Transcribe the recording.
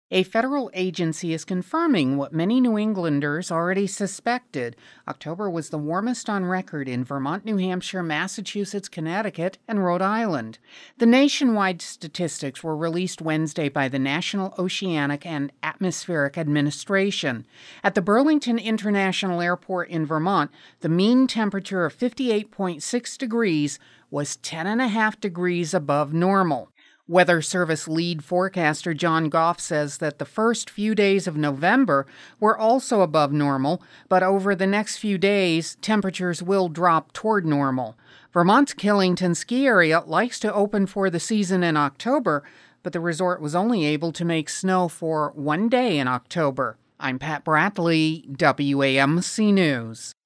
A federal agency is confirming what many New Englanders already suspected. October was the warmest on record in Vermont, New Hampshire, Massachusetts, Connecticut, and Rhode Island. The nationwide statistics were released Wednesday by the National Oceanic and Atmospheric Administration. At the Burlington International Airport in Vermont, the mean temperature of 58.6 degrees was 10.5 degrees above normal. Weather Service lead forecaster John Goff says that the first few days of November were also above normal, but over the next few days, temperatures will drop toward normal. Vermont's Killington ski area likes to open for the season in October, but the resort was only able to make snow for one day in October. I'm Pat Bradley, WAMC News.